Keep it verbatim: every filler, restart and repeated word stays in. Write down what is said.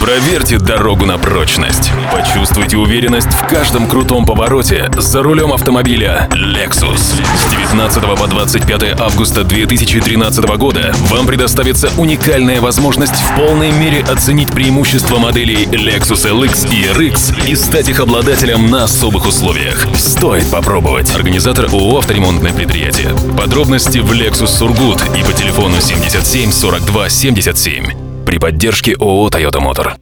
Проверьте дорогу на прочность. Почувствуйте уверенность в каждом крутом повороте за рулем автомобиля Lexus. С девятнадцатого по двадцать пятое августа две тысячи тринадцатого года вам предоставится уникальная возможность в полной мере оценить преимущества моделей Lexus эл икс и эр икс и стать их обладателем на особых условиях. Стоит попробовать. Организатор ООО «Авторемонтное предприятие». Подробности в Lexus Сургут и по телефону семьдесят семь сорок два семьдесят семь. При поддержке ООО «Тойота Мотор».